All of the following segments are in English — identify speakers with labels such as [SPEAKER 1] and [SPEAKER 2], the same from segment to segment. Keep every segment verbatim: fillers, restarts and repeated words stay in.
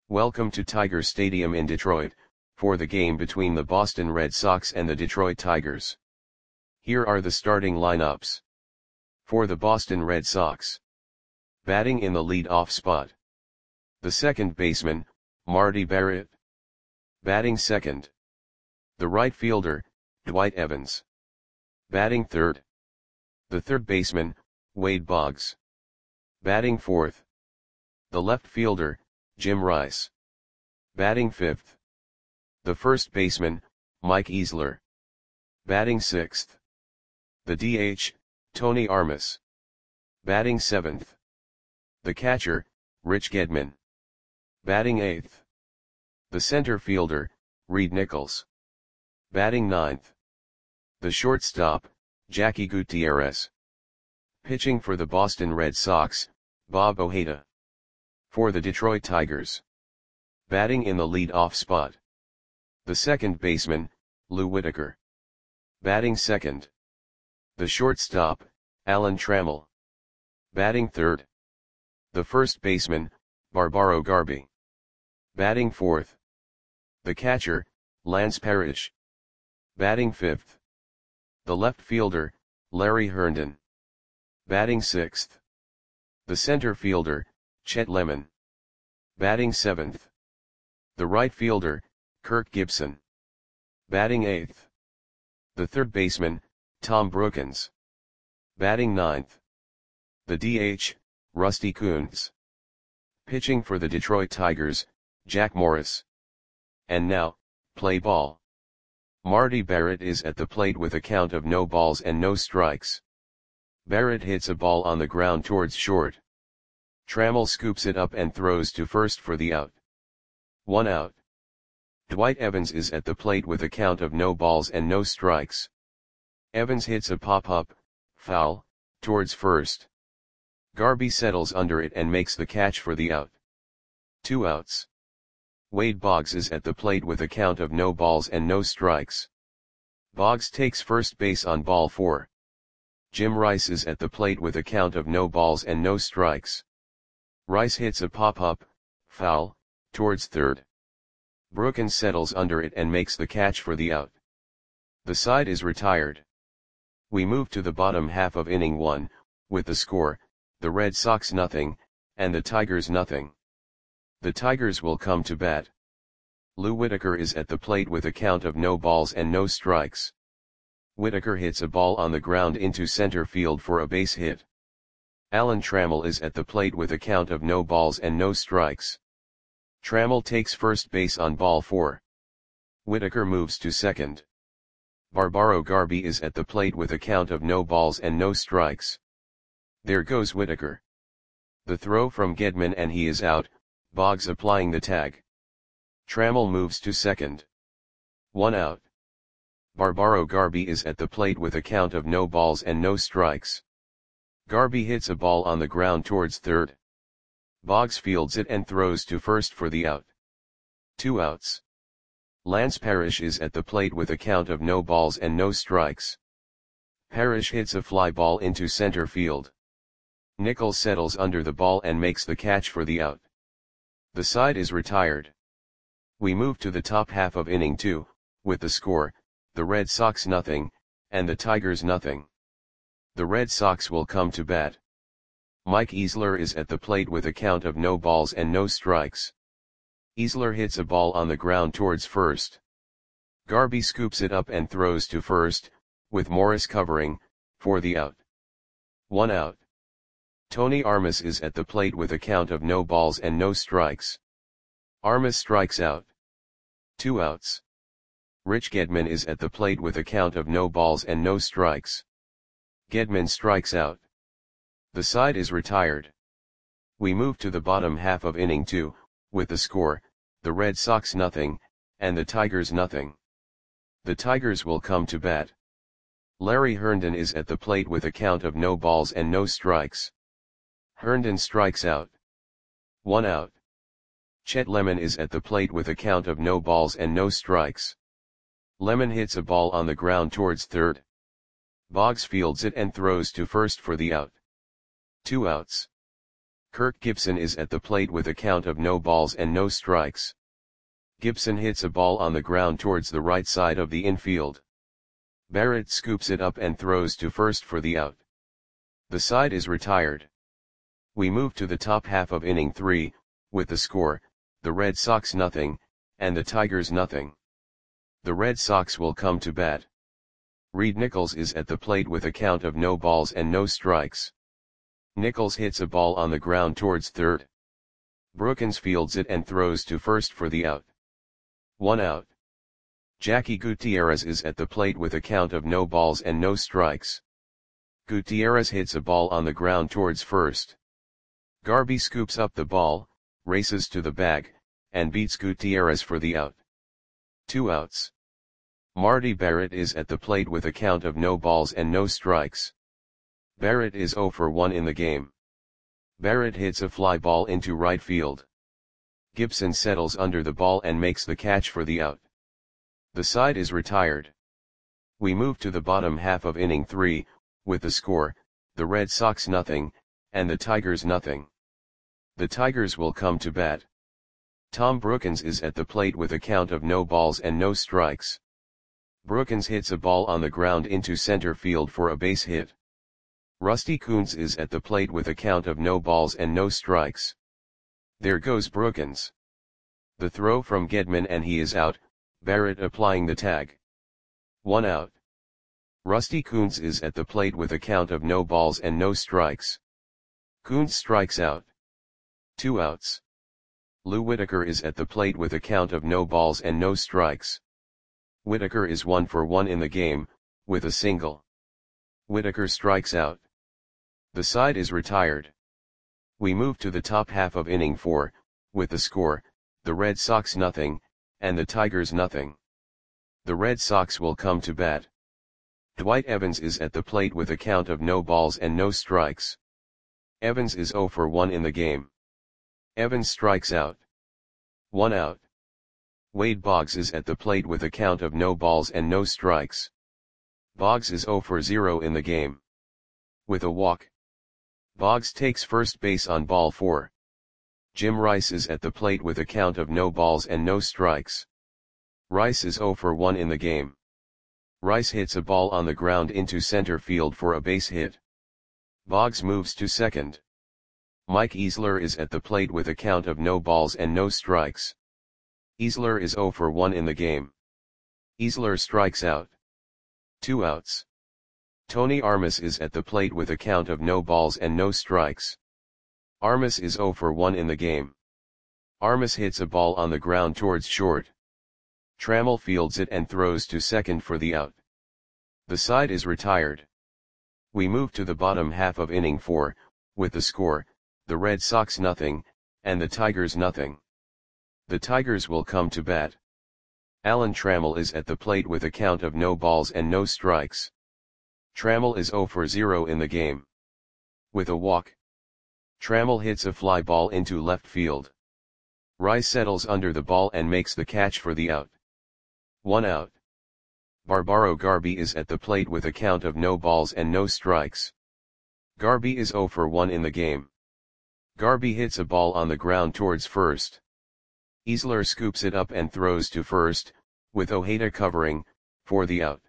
[SPEAKER 1] Welcome to Tiger Stadium in Detroit, for the game between the Boston Red Sox and the Detroit Tigers. Here are the starting lineups. For the Boston Red Sox. Batting in the lead-off spot. The second baseman, Marty Barrett. Batting second. The right fielder, Dwight Evans. Batting third. The third baseman, Wade Boggs. Batting fourth. The left fielder, Jim Rice. Batting fifth. The first baseman, Mike Easler. Batting sixth. The D H, Tony Armas. Batting seventh. The catcher, Rich Gedman. Batting eighth. The center fielder, Reed Nichols. Batting ninth. The shortstop, Jackie Gutierrez. Pitching for the Boston Red Sox, Bob Ojeda. For the Detroit Tigers. Batting in the lead-off spot. The second baseman, Lou Whitaker. Batting second. The shortstop, Alan Trammell. Batting third. The first baseman, Barbaro Garby. Batting fourth. The catcher, Lance Parrish. Batting fifth. The left fielder, Larry Herndon. Batting sixth. The center fielder, Chet Lemon. Batting seventh. The right fielder, Kirk Gibson. Batting eighth. The third baseman, Tom Brookens. Batting ninth. The D H, Rusty Kuntz. Pitching for the Detroit Tigers, Jack Morris. And now, play ball. Marty Barrett is at the plate with a count of no balls and no strikes. Barrett hits a ball on the ground towards short. Trammell scoops it up and throws to first for the out. One out. Dwight Evans is at the plate with a count of no balls and no strikes. Evans hits a pop-up, foul, towards first. Garby settles under it and makes the catch for the out. Two outs. Wade Boggs is at the plate with a count of no balls and no strikes. Boggs takes first base on ball four. Jim Rice is at the plate with a count of no balls and no strikes. Rice hits a pop-up, foul, towards third. Brookens settles under it and makes the catch for the out. The side is retired. We move to the bottom half of inning one, with the score, the Red Sox nothing, and the Tigers nothing. The Tigers will come to bat. Lou Whitaker is at the plate with a count of no balls and no strikes. Whitaker hits a ball on the ground into center field for a base hit. Alan Trammell is at the plate with a count of no balls and no strikes. Trammell takes first base on ball four. Whitaker moves to second. Barbaro Garby is at the plate with a count of no balls and no strikes. There goes Whitaker. The throw from Gedman and he is out, Boggs applying the tag. Trammell moves to second. One out. Barbaro Garby is at the plate with a count of no balls and no strikes. Garby hits a ball on the ground towards third. Boggs fields it and throws to first for the out. Two outs. Lance Parrish is at the plate with a count of no balls and no strikes. Parrish hits a fly ball into center field. Nichols settles under the ball and makes the catch for the out. The side is retired. We move to the top half of inning two, with the score, the Red Sox nothing, and the Tigers nothing. The Red Sox will come to bat. Mike Easler is at the plate with a count of no balls and no strikes. Easler hits a ball on the ground towards first. Garby scoops it up and throws to first, with Morris covering, for the out. One out. Tony Armas is at the plate with a count of no balls and no strikes. Armas strikes out. Two outs. Rich Gedman is at the plate with a count of no balls and no strikes. Gedman strikes out. The side is retired. We move to the bottom half of inning two, with the score, the Red Sox nothing, and the Tigers nothing. The Tigers will come to bat. Larry Herndon is at the plate with a count of no balls and no strikes. Herndon strikes out. One out. Chet Lemon is at the plate with a count of no balls and no strikes. Lemon hits a ball on the ground towards third. Boggs fields it and throws to first for the out. Two outs. Kirk Gibson is at the plate with a count of no balls and no strikes. Gibson hits a ball on the ground towards the right side of the infield. Barrett scoops it up and throws to first for the out. The side is retired. We move to the top half of inning three, with the score, the Red Sox nothing, and the Tigers nothing. The Red Sox will come to bat. Reed Nichols is at the plate with a count of no balls and no strikes. Nichols hits a ball on the ground towards third. Brookins fields it and throws to first for the out. One out. Jackie Gutierrez is at the plate with a count of no balls and no strikes. Gutierrez hits a ball on the ground towards first. Garby scoops up the ball, races to the bag, and beats Gutierrez for the out. Two outs. Marty Barrett is at the plate with a count of no balls and no strikes. Barrett is oh for one in the game. Barrett hits a fly ball into right field. Gibson settles under the ball and makes the catch for the out. The side is retired. We move to the bottom half of inning three, with the score, the Red Sox nothing, and the Tigers nothing. The Tigers will come to bat. Tom Brookins is at the plate with a count of no balls and no strikes. Brookins hits a ball on the ground into center field for a base hit. Rusty Kuntz is at the plate with a count of no balls and no strikes. There goes Brookins. The throw from Gedman and he is out, Barrett applying the tag. One out. Rusty Kuntz is at the plate with a count of no balls and no strikes. Kuntz strikes out. Two outs. Lou Whitaker is at the plate with a count of no balls and no strikes. Whitaker is one for one in the game, with a single. Whitaker strikes out. The side is retired. We move to the top half of inning four, with the score, the Red Sox nothing, and the Tigers nothing. The Red Sox will come to bat. Dwight Evans is at the plate with a count of no balls and no strikes. Evans is oh for one in the game. Evans strikes out. One out. Wade Boggs is at the plate with a count of no balls and no strikes. Boggs is oh for zero in the game. With a walk. Boggs takes first base on ball four. Jim Rice is at the plate with a count of no balls and no strikes. Rice is oh for one in the game. Rice hits a ball on the ground into center field for a base hit. Boggs moves to second. Mike Easler is at the plate with a count of no balls and no strikes. Easler is oh for one in the game. Easler strikes out. Two outs. Tony Armas is at the plate with a count of no balls and no strikes. Armas is oh for one in the game. Armas hits a ball on the ground towards short. Trammell fields it and throws to second for the out. The side is retired. We move to the bottom half of inning four, with the score, the Red Sox nothing, and the Tigers nothing. The Tigers will come to bat. Alan Trammell is at the plate with a count of no balls and no strikes. Trammell is oh for zero in the game. With a walk. Trammell hits a fly ball into left field. Rice settles under the ball and makes the catch for the out. One out. Barbaro Garby is at the plate with a count of no balls and no strikes. Garby is oh for one in the game. Garby hits a ball on the ground towards first. Easler scoops it up and throws to first, with Ojeda covering, for the out.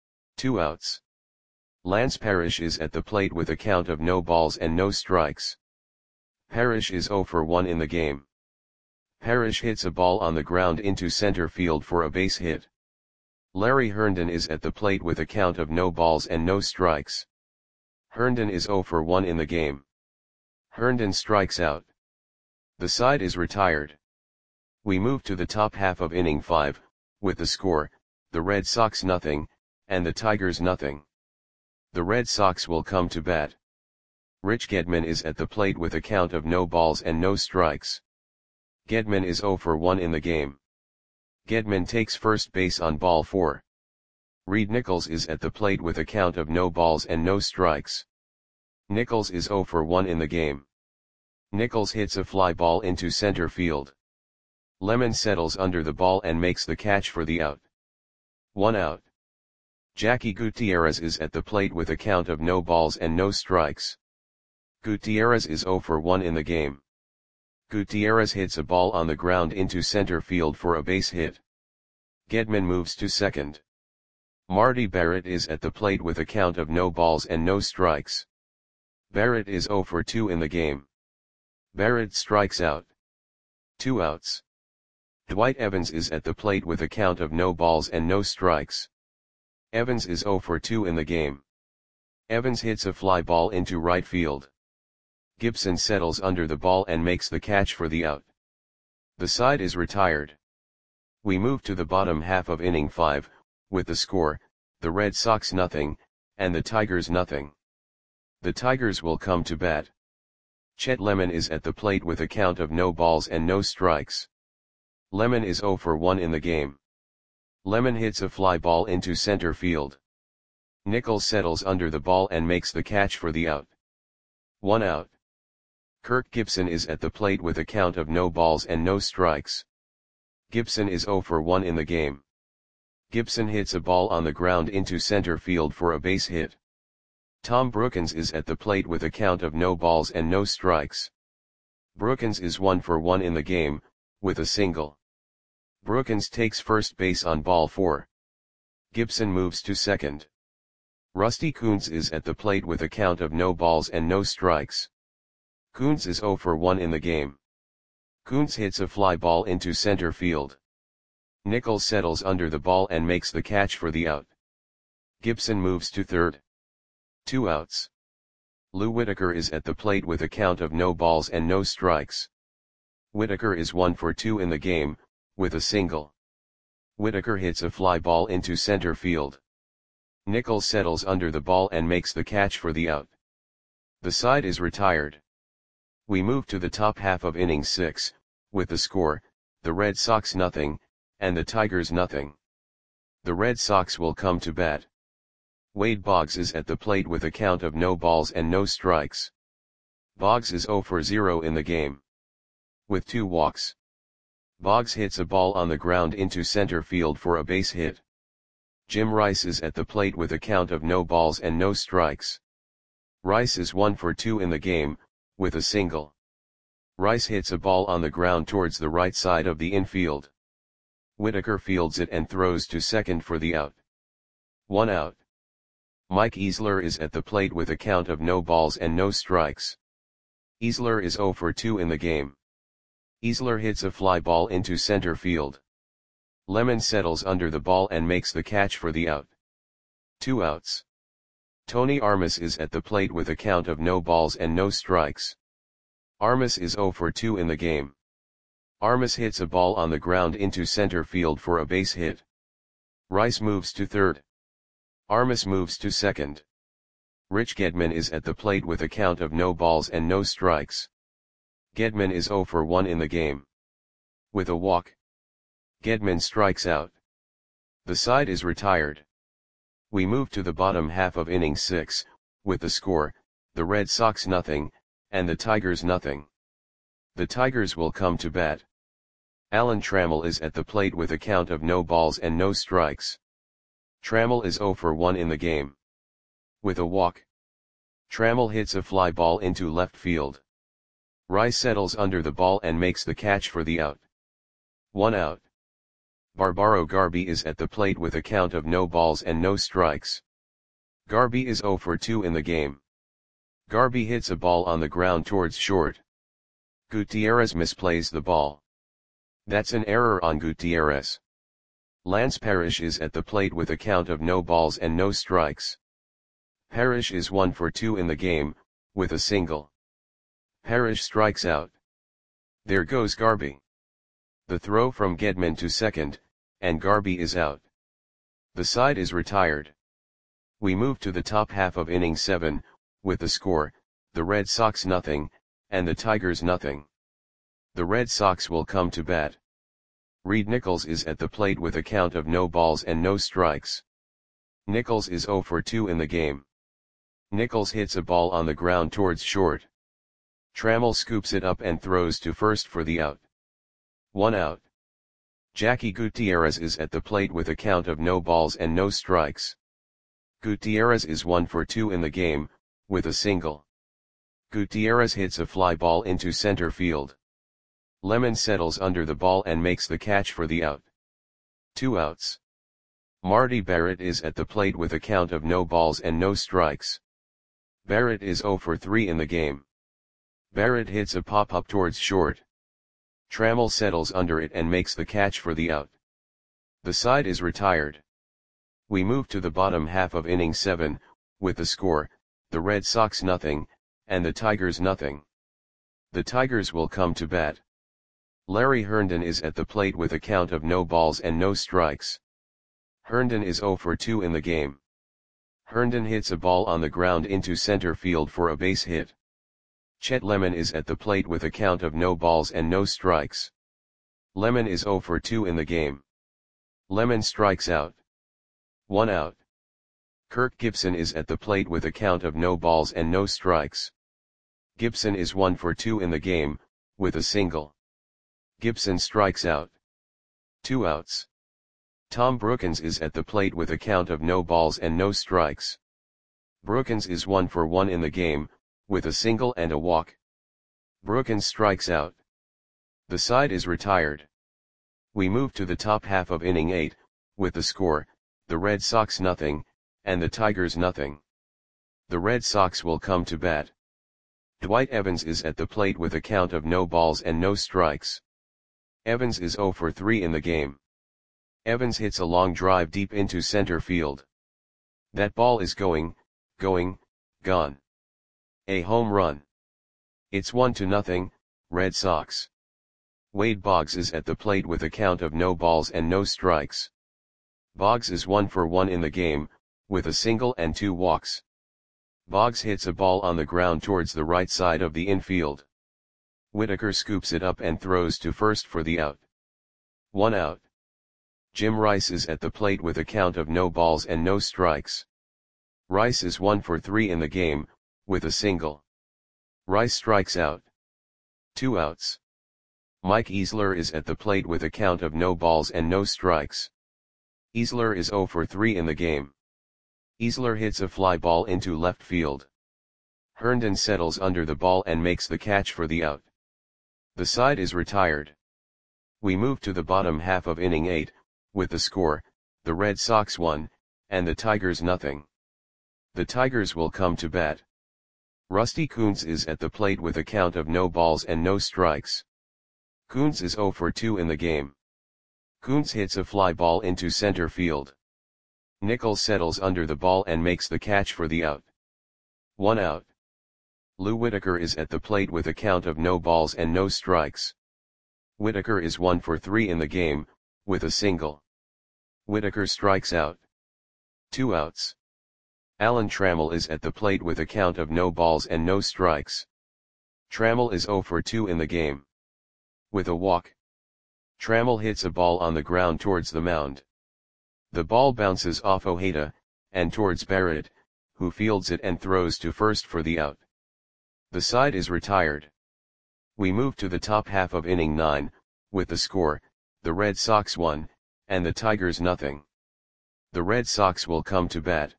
[SPEAKER 1] Two outs. Lance Parrish is at the plate with a count of no balls and no strikes. Parrish is oh for one in the game. Parrish hits a ball on the ground into center field for a base hit. Larry Herndon is at the plate with a count of no balls and no strikes. Herndon is oh for one in the game. Herndon strikes out. The side is retired. We move to the top half of inning five, with the score, the Red Sox nothing, and the Tigers nothing. The Red Sox will come to bat. Rich Gedman is at the plate with a count of no balls and no strikes. Gedman is oh for one in the game. Gedman takes first base on ball four. Reed Nichols is at the plate with a count of no balls and no strikes. Nichols is oh for one in the game. Nichols hits a fly ball into center field. Lemon settles under the ball and makes the catch for the out. One out. Jackie Gutierrez is at the plate with a count of no balls and no strikes. Gutierrez is zero for one in the game. Gutierrez hits a ball on the ground into center field for a base hit. Gedman moves to second. Marty Barrett is at the plate with a count of no balls and no strikes. Barrett is zero for two in the game. Barrett strikes out. Two outs. Dwight Evans is at the plate with a count of no balls and no strikes. Evans is zero for two in the game. Evans hits a fly ball into right field. Gibson settles under the ball and makes the catch for the out. The side is retired. We move to the bottom half of inning five, with the score, the Red Sox nothing, and the Tigers nothing. The Tigers will come to bat. Chet Lemon is at the plate with a count of no balls and no strikes. Lemon is zero for one in the game. Lemon hits a fly ball into center field. Nichols settles under the ball and makes the catch for the out. One out. Kirk Gibson is at the plate with a count of no balls and no strikes. Gibson is zero for one in the game. Gibson hits a ball on the ground into center field for a base hit. Tom Brookens is at the plate with a count of no balls and no strikes. Brookens is one for one in the game, with a single. Brookens takes first base on ball four. Gibson moves to second. Rusty Kuntz is at the plate with a count of no balls and no strikes. Kuntz is zero for one in the game. Kuntz hits a fly ball into center field. Nichols settles under the ball and makes the catch for the out. Gibson moves to third. Two outs. Lou Whitaker is at the plate with a count of no balls and no strikes. Whitaker is one for two in the game, with a single. Whitaker hits a fly ball into center field. Nichols settles under the ball and makes the catch for the out. The side is retired. We move to the top half of inning six, with the score, the Red Sox nothing, and the Tigers nothing. The Red Sox will come to bat. Wade Boggs is at the plate with a count of no balls and no strikes. Boggs is zero for zero in the game. With two walks. Boggs hits a ball on the ground into center field for a base hit. Jim Rice is at the plate with a count of no balls and no strikes. Rice is one for two in the game, with a single. Rice hits a ball on the ground towards the right side of the infield. Whitaker fields it and throws to second for the out. One out. Mike Easler is at the plate with a count of no balls and no strikes. Easler is zero for two in the game. Easler hits a fly ball into center field. Lemon settles under the ball and makes the catch for the out. Two outs. Tony Armas is at the plate with a count of no balls and no strikes. Armas is zero for two in the game. Armas hits a ball on the ground into center field for a base hit. Rice moves to third. Armas moves to second. Rich Gedman is at the plate with a count of no balls and no strikes. Gedman is zero for one in the game. With a walk. Gedman strikes out. The side is retired. We move to the bottom half of inning six, with the score, the Red Sox nothing, and the Tigers nothing. The Tigers will come to bat. Alan Trammell is at the plate with a count of no balls and no strikes. Trammell is zero for one in the game. With a walk. Trammell hits a fly ball into left field. Rice settles under the ball and makes the catch for the out. One out. Barbaro Garby is at the plate with a count of no balls and no strikes. Garby is zero for two in the game. Garby hits a ball on the ground towards short. Gutierrez misplays the ball. That's an error on Gutierrez. Lance Parrish is at the plate with a count of no balls and no strikes. Parrish is one for two in the game, with a single. Parrish strikes out. There goes Garby. The throw from Gedman to second, and Garby is out. The side is retired. We move to the top half of inning seven, with the score, the Red Sox nothing, and the Tigers nothing. The Red Sox will come to bat. Reed Nichols is at the plate with a count of no balls and no strikes. Nichols is zero for two in the game. Nichols hits a ball on the ground towards short. Trammell scoops it up and throws to first for the out. One out. Jackie Gutierrez is at the plate with a count of no balls and no strikes. Gutierrez is one for two in the game, with a single. Gutierrez hits a fly ball into center field. Lemon settles under the ball and makes the catch for the out. Two outs. Marty Barrett is at the plate with a count of no balls and no strikes. Barrett is zero for three in the game. Barrett hits a pop-up towards short. Trammell settles under it and makes the catch for the out. The side is retired. We move to the bottom half of inning seven, with the score, the Red Sox nothing, and the Tigers nothing. The Tigers will come to bat. Larry Herndon is at the plate with a count of no balls and no strikes. Herndon is zero for two in the game. Herndon hits a ball on the ground into center field for a base hit. Chet Lemon is at the plate with a count of no balls and no strikes. Lemon is zero for two in the game. Lemon strikes out. One out. Kirk Gibson is at the plate with a count of no balls and no strikes. Gibson is one for two in the game, with a single. Gibson strikes out. Two outs. Tom Brookens is at the plate with a count of no balls and no strikes. Brookens is one for one in the game, with a single and a walk. Brookens strikes out. The side is retired. We move to the top half of inning eight, with the score, the Red Sox nothing, and the Tigers nothing. The Red Sox will come to bat. Dwight Evans is at the plate with a count of no balls and no strikes. Evans is zero for three in the game. Evans hits a long drive deep into center field. That ball is going, going, gone. A home run. It's one to nothing, Red Sox. Wade Boggs is at the plate with a count of no balls and no strikes. Boggs is one for one in the game, with a single and two walks. Boggs hits a ball on the ground towards the right side of the infield. Whitaker scoops it up and throws to first for the out. One out. Jim Rice is at the plate with a count of no balls and no strikes. Rice is one for three in the game, with a single. Rice strikes out. Two outs. Mike Easler is at the plate with a count of no balls and no strikes. Easler is zero for three in the game. Easler hits a fly ball into left field. Herndon settles under the ball and makes the catch for the out. The side is retired. We move to the bottom half of inning eight, with the score, the Red Sox one, and the Tigers nothing. The Tigers will come to bat. Rusty Kuntz is at the plate with a count of no balls and no strikes. Kuntz is zero for two in the game. Kuntz hits a fly ball into center field. Nichols settles under the ball and makes the catch for the out. One out. Lou Whitaker is at the plate with a count of no balls and no strikes. Whitaker is one for three in the game, with a single. Whitaker strikes out. Two outs. Alan Trammell is at the plate with a count of no balls and no strikes. Trammell is zero for two in the game. With a walk. Trammell hits a ball on the ground towards the mound. The ball bounces off Ojeda, and towards Barrett, who fields it and throws to first for the out. The side is retired. We move to the top half of inning nine, with the score, the Red Sox one, and the Tigers nothing. The Red Sox will come to bat.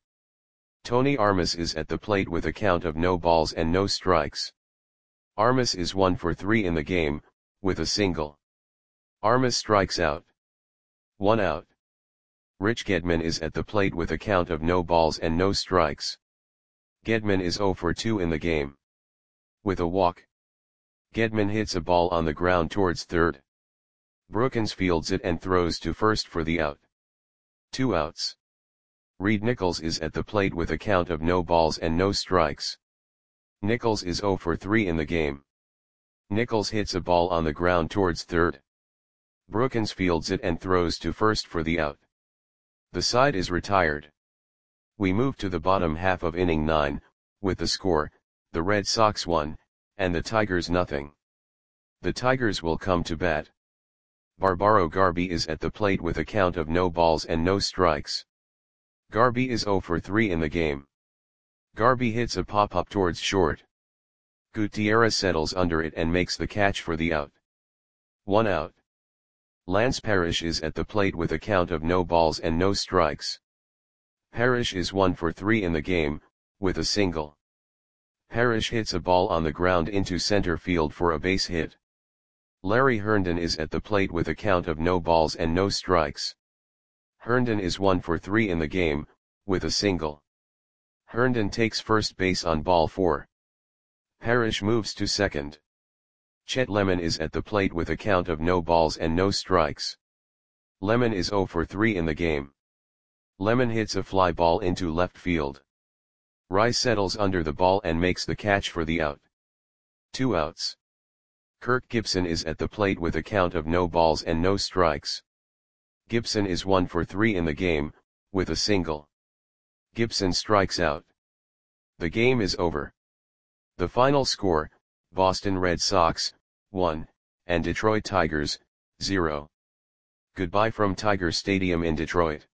[SPEAKER 1] Tony Armas is at the plate with a count of no balls and no strikes. Armas is one for three in the game, with a single. Armas strikes out. One out. Rich Gedman is at the plate with a count of no balls and no strikes. Gedman is zero for two in the game. With a walk. Gedman hits a ball on the ground towards third. Brookens fields it and throws to first for the out. Two outs. Reed Nichols is at the plate with a count of no balls and no strikes. Nichols is zero for three in the game. Nichols hits a ball on the ground towards third. Brookens fields it and throws to first for the out. The side is retired. We move to the bottom half of inning nine, with the score, the Red Sox one, and the Tigers nothing. The Tigers will come to bat. Barbaro Garby is at the plate with a count of no balls and no strikes. Garby is zero for three in the game. Garby hits a pop-up towards short. Gutierrez settles under it and makes the catch for the out. One out. Lance Parrish is at the plate with a count of no balls and no strikes. Parrish is one for three in the game, with a single. Parrish hits a ball on the ground into center field for a base hit. Larry Herndon is at the plate with a count of no balls and no strikes. Herndon is one for three in the game, with a single. Herndon takes first base on ball four. Parrish moves to second. Chet Lemon is at the plate with a count of no balls and no strikes. Lemon is zero for three in the game. Lemon hits a fly ball into left field. Rice settles under the ball and makes the catch for the out. Two outs. Kirk Gibson is at the plate with a count of no balls and no strikes. Gibson is one for three in the game, with a single. Gibson strikes out. The game is over. The final score, Boston Red Sox, one, and Detroit Tigers, zero. Goodbye from Tiger Stadium in Detroit.